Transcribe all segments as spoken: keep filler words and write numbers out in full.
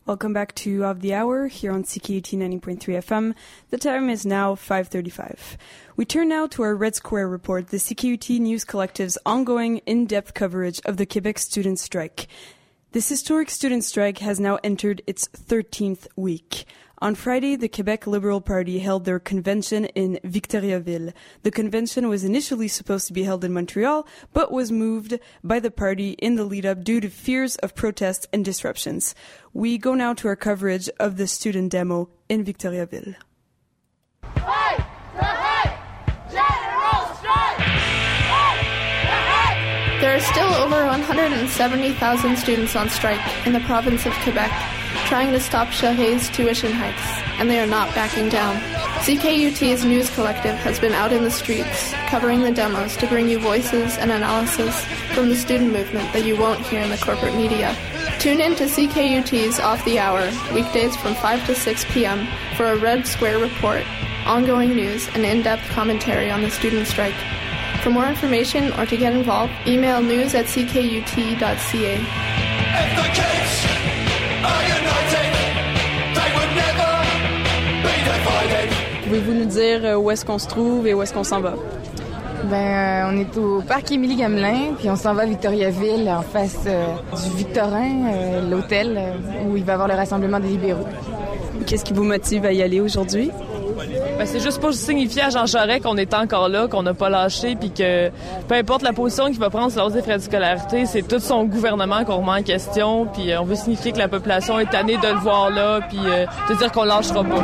Welcome back to Of the Hour here on C K U T ninety point three F M. The time is now five thirty-five. We turn now to our Red Square report, the C K U T News Collective's ongoing in-depth coverage of the Quebec student strike. This historic student strike has now entered its thirteenth week. On Friday, the Quebec Liberal Party held their convention in Victoriaville. The convention was initially supposed to be held in Montreal, but was moved by the party in the lead-up due to fears of protests and disruptions. We go now to our coverage of the student demo in Victoriaville. Fight the hate! General strike! Fight the hate! There are still over one hundred seventy thousand students on strike in the province of Quebec, trying to stop Charest's tuition hikes, and they are not backing down. C K U T's News Collective has been out in the streets, covering the demos to bring you voices and analysis from the student movement that you won't hear in the corporate media. Tune in to C K U T's Off the Hour, weekdays from five to six p.m. for a Red Square report, ongoing news, and in-depth commentary on the student strike. For more information or to get involved, email news at c k u t dot c a. If the kids are united, they would never be divided. Pouvez-vous nous dire où est-ce qu'on se trouve et où est-ce qu'on s'en va? Ben, euh, on est au parc Émilie-Gamelin, puis on s'en va à Victoriaville, en face euh, du Victorin, euh, l'hôtel, euh, où il va y avoir le rassemblement des libéraux. Qu'est-ce qui vous motive à y aller aujourd'hui? Ben, c'est juste pour signifier à Jean Charest qu'on est encore là, qu'on n'a pas lâché, puis que peu importe la position qu'il va prendre sur la hausse des frais de scolarité, c'est tout son gouvernement qu'on remet en question, puis euh, on veut signifier que la population est tannée de le voir là, puis euh, de dire qu'on lâchera pas.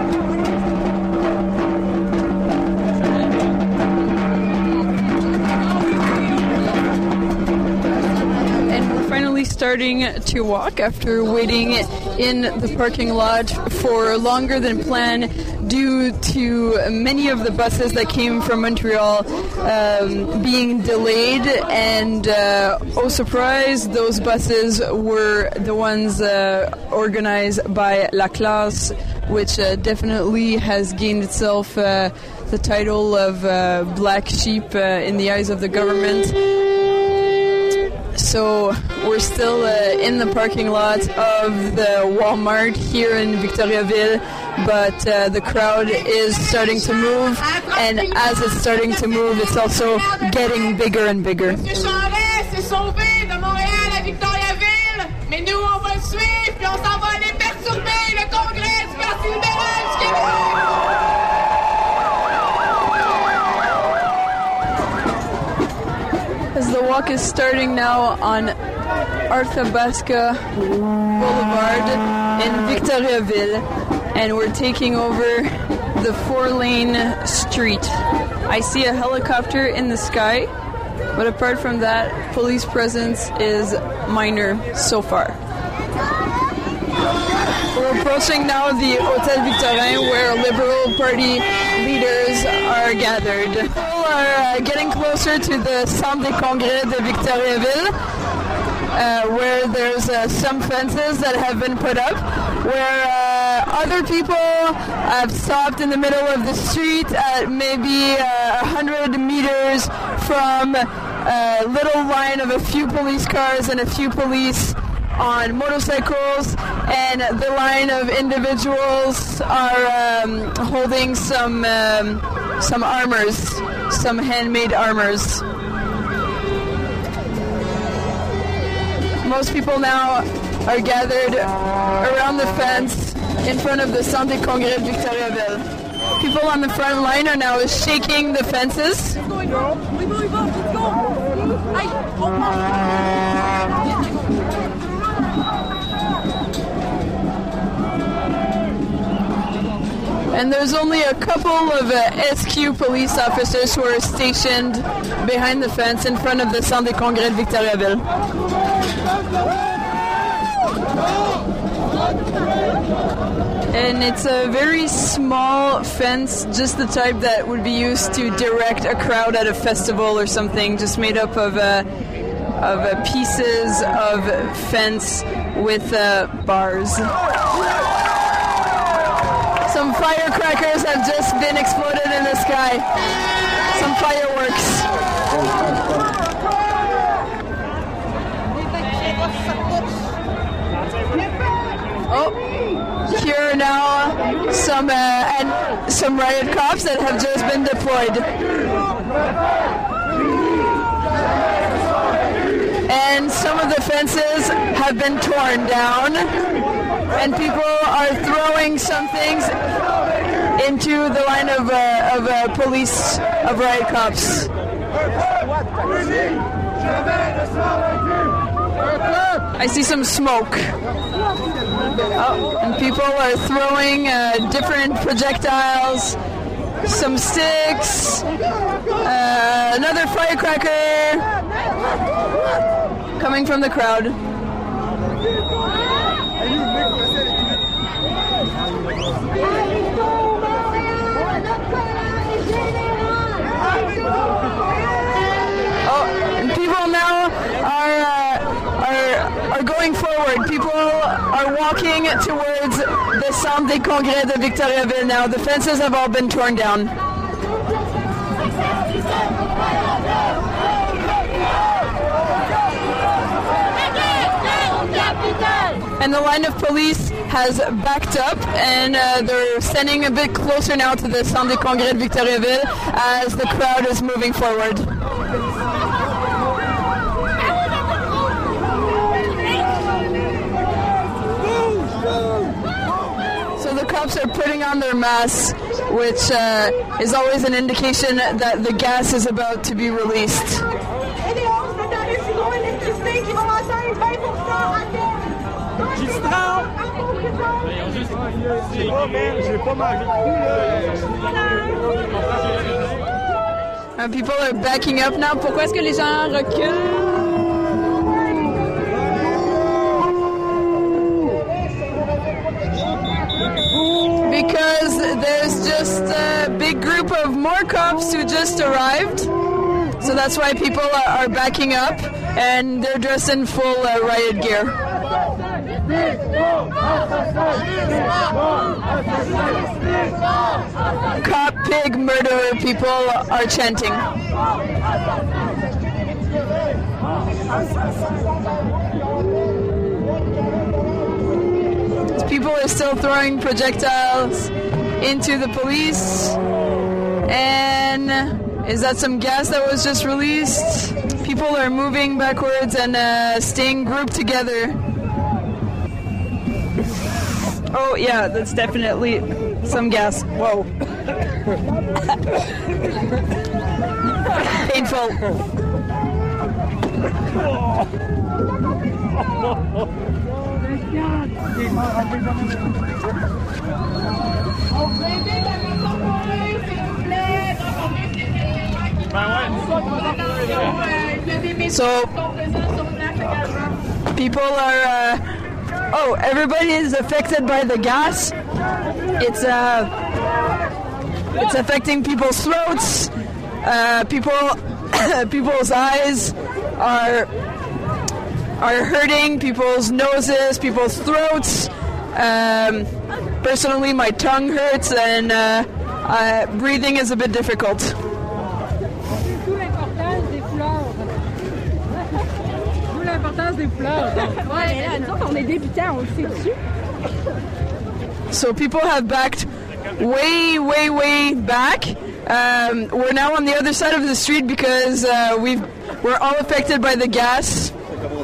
Starting to walk after waiting in the parking lot for longer than planned due to many of the buses that came from Montreal um, being delayed, and uh, oh surprise, those buses were the ones uh, organized by La Classe, which uh, definitely has gained itself uh, the title of uh, black sheep uh, in the eyes of the government. So we're still uh, in the parking lot of the Walmart here in Victoriaville, but uh, the crowd is starting to move, and as it's starting to move, it's also getting bigger and bigger. Monsieur Charest s'est sauvé de Montréal à Victoriaville, mais nous on va le suivre, puis on s'en va aller perturber le congrès du Parti libéral du Québec. As the walk is starting now on Arthabasca Boulevard in Victoriaville, and we're taking over the four-lane street. I see a helicopter in the sky, but apart from that, police presence is minor so far. We're approaching now the Hôtel Victorin, where Liberal Party leaders are gathered. People are uh, getting closer to the Centre des Congrès de Victoriaville, uh, where there's uh, some fences that have been put up, where uh, other people have stopped in the middle of the street at maybe uh, one hundred meters from a little line of a few police cars and a few police on motorcycles, and the line of individuals are um, holding some um, some armors, some handmade armors. Most people now are gathered around the fence in front of the Centre des Congrès de Victoriaville. People on the front line are now shaking the fences. And there's only a couple of uh, S Q police officers who are stationed behind the fence in front of the Centre des Congrès de Victoriaville. And it's a very small fence, just the type that would be used to direct a crowd at a festival or something, just made up of uh, of uh, pieces of fence with uh, bars. Some firecrackers have just been exploded in the sky. Some fireworks. Oh, here are now some uh, and some riot cops that have just been deployed. And some of the fences have been torn down, and people are throwing some things into the line of uh, of uh, police, of riot cops. I see some smoke. Oh, and people are throwing uh, different projectiles, some sticks, uh, another firecracker coming from the crowd. Oh, and people now are uh, are are going forward. People are walking towards the Centre des Congrès de Victoriaville now. The fences have all been torn down. And the line of police has backed up, and uh, they're standing a bit closer now to the Centre des Congrès de Victoriaville as the crowd is moving forward. So the cops are putting on their masks, which uh, is always an indication that the gas is about to be released. And people are backing up now. Pourquoi est-ce que les gens reculent? Because there's just a big group of more cops who just arrived. So that's why people are, are backing up, and they're dressed in full uh, riot gear. Cop, pig, murderer, people are chanting. People are still throwing projectiles into the police. And is that some gas that was just released? People are moving backwards and uh, staying grouped together. Oh yeah, that's definitely some gas. Whoa. Painful. So people are uh, oh, everybody is affected by the gas. It's uh it's affecting people's throats. Uh, people people's eyes are are hurting, people's noses, people's throats. Um, personally, my tongue hurts, and uh, uh, breathing is a bit difficult. So people have backed way, way, way back. Um, we're now on the other side of the street because uh, we've we're all affected by the gas,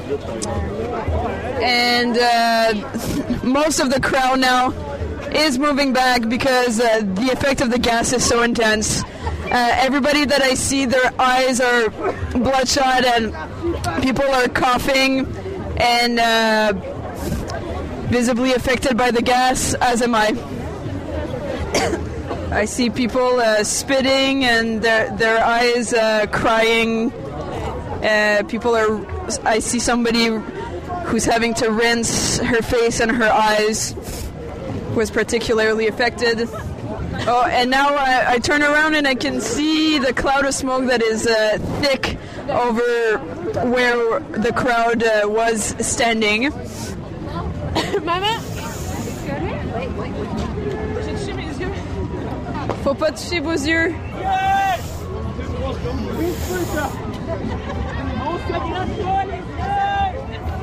and uh, most of the crowd now is moving back because uh, the effect of the gas is so intense. Uh, everybody that I see, their eyes are bloodshot, and people are coughing and uh, visibly affected by the gas, as am I. I see people uh, spitting and their, their eyes uh, crying. Uh, people are. I see somebody who's having to rinse her face and her eyes, who is particularly affected. Oh, and now I, I turn around and I can see the cloud of smoke that is uh, thick over where the crowd uh, was standing. Maman? Faut pas toucher vos yeux.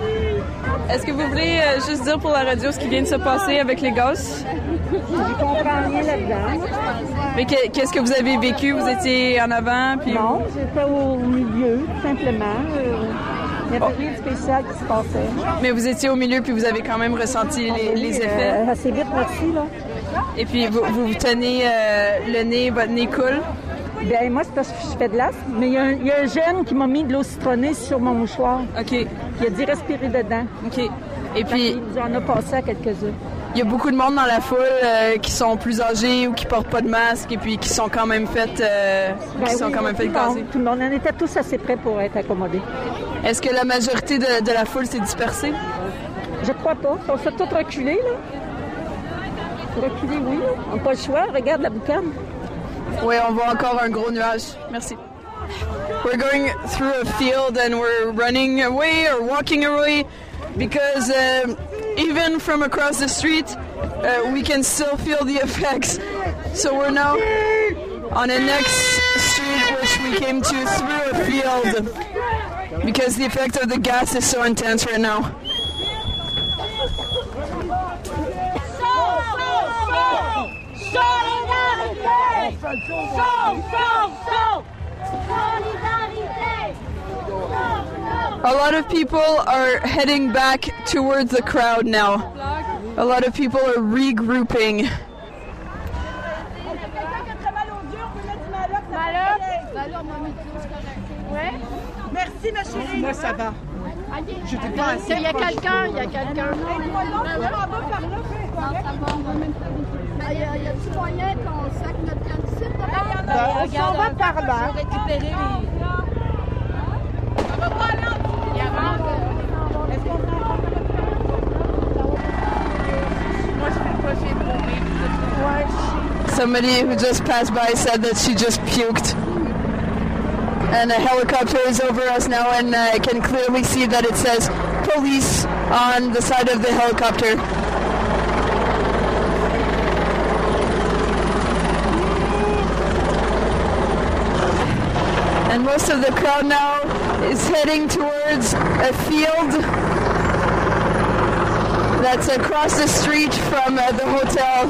Est-ce que vous voulez euh, juste dire pour la radio ce qui vient de se passer avec les gaz? Je comprends rien là-dedans. Mais que- qu'est-ce que vous avez vécu? Vous étiez en avant? Puis Non, j'étais au milieu, tout simplement. Euh, il n'y avait rien de spécial qui se passait. Mais vous étiez au milieu puis vous avez quand même ressenti les, les effets. Euh, assez vite, merci, là. Et puis vous vous, vous tenez euh, le nez, votre nez coule. Ben moi, c'est parce que je fais de l'asthme, mais il y, a un- il y a un jeune qui m'a mis de l'eau citronnée sur mon mouchoir. OK. Il a dit respirer dedans. OK. Et puis, Il nous en a passé à quelques-uns. il y a beaucoup de monde dans la foule euh, qui sont plus âgés ou qui portent pas de masque et puis qui sont quand même fait, euh, Ben qui sont oui, quand même tout fait le monde, gazer. tout le monde. On était tous assez prêts pour être accommodés. Est-ce que la majorité de, de la foule s'est dispersée? Je crois pas. On s'est tous reculés, là. Reculés, oui. On n'a pas le choix. Regarde la boucane. Oui, on voit encore un gros nuage. Merci. We're going through a field and we're running away or walking away because um, even from across the street, uh, we can still feel the effects. So we're now on the next street which we came to through a field because the effect of the gas is so intense right now. A lot of people are heading back towards the crowd now. A lot of people are regrouping. Merci, ma chérie. Moi, ça va. Je t'ai pas assez. Il y a quelqu'un, il y a quelqu'un. Il y a, il y a petit moyen qu'on sac notre cantine. On s'en va par là. récupérer les... Ça va pas là. Il y a Est-ce qu'on Moi, je fais pas, j'ai brûlé. Somebody who just passed by said that she just puked. And a helicopter is over us now, and I can clearly see that it says police on the side of the helicopter. And most of the crowd now is heading towards a field that's across the street from uh, the hotel.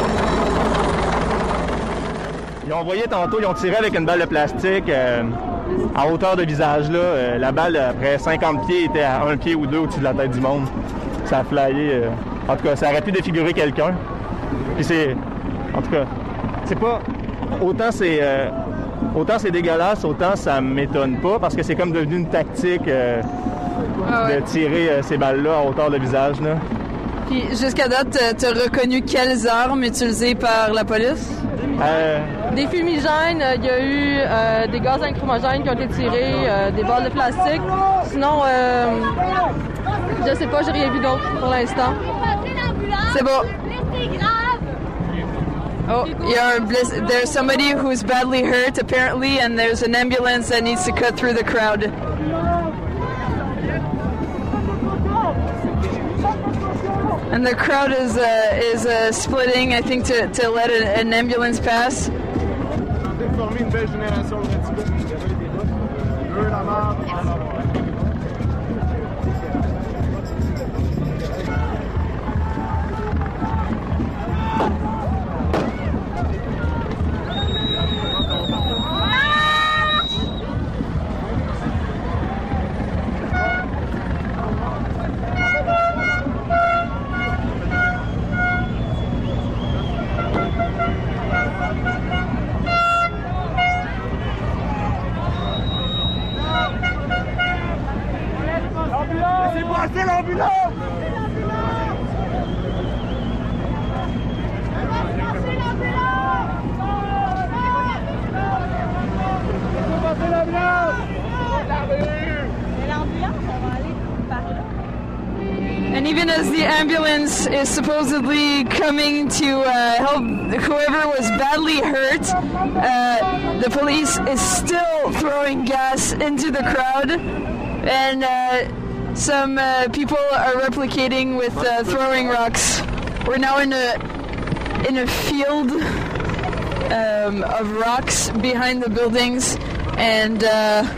Ils ont envoyé tantôt, ils ont tiré avec une balle de plastique euh, à hauteur de visage. Là. Euh, la balle, après cinquante pieds, était à un pied ou deux au-dessus de la tête du monde. Ça a flyé. Euh, en tout cas, ça aurait pu défigurer quelqu'un. Puis c'est... En tout cas, c'est pas... Autant c'est... Euh, autant c'est dégueulasse, autant ça m'étonne pas, parce que c'est comme devenu une tactique euh, Ah ouais. de tirer euh, ces balles-là à hauteur de visage. Là. Puis jusqu'à date, tu as reconnu quelles armes utilisées par la police? Euh, Des fumigènes, il y a eu euh, des gaz lacrymogènes qui ont été tirés, euh, des balles de plastique. Sinon, euh, je sais pas, j'ai rien vu d'autre pour l'instant. C'est bon. Oh, il y a un bliss. There's somebody who's badly hurt apparently, and there's an ambulance that needs to cut through the crowd. And the crowd is uh, is uh, splitting, I think, to, to let a, an ambulance pass. And even as the ambulance is supposedly coming to uh, help whoever was badly hurt, uh, the police is still throwing gas into the crowd, and uh, some uh, people are replicating with uh, throwing rocks. We're now in a in a field um, of rocks behind the buildings, and uh,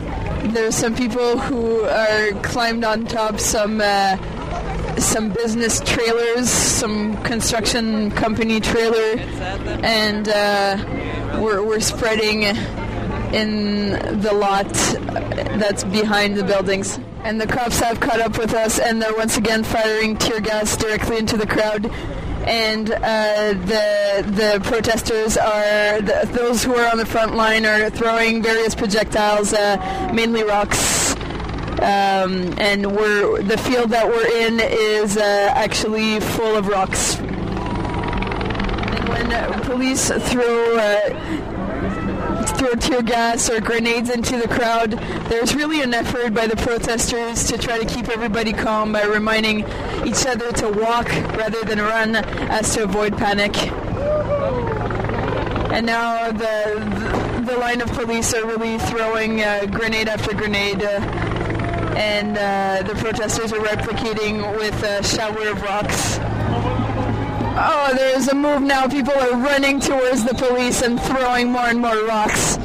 there's some people who are climbed on top some uh, some business trailers, some construction company trailer, and uh, we're, we're spreading in the lot that's behind the buildings. And the cops have caught up with us, and they're once again firing tear gas directly into the crowd. And uh, the the protesters are, the, those who are on the front line are throwing various projectiles, uh, mainly rocks. Um, and we're the field that we're in is uh, actually full of rocks. And when uh, police throw uh, throw tear gas or grenades into the crowd, there's really an effort by the protesters to try to keep everybody calm by reminding each other to walk rather than run, as to avoid panic. And now the the, the line of police are really throwing uh, grenade after grenade. Uh, and uh, the protesters are replicating with a shower of rocks. Oh, there's a move now. People are running towards the police and throwing more and more rocks.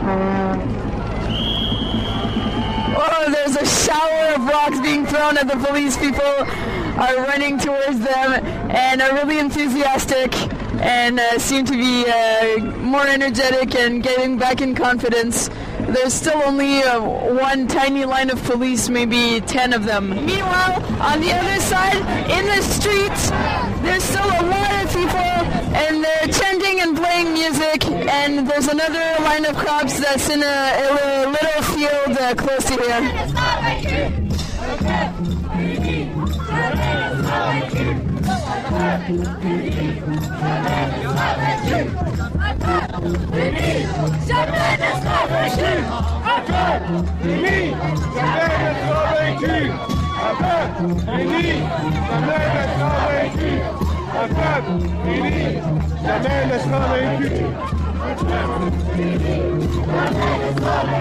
Oh, there's a shower of rocks being thrown at the police. People are running towards them and are really enthusiastic and uh, seem to be uh, more energetic and getting back in confidence. There's still only uh, one tiny line of police, maybe ten of them. Meanwhile, on the other side, in the streets, there's still a lot of people, and they're chanting and playing music, and there's another line of cops that's in a, a little field uh, close to here. Jamais ne sera vaincu.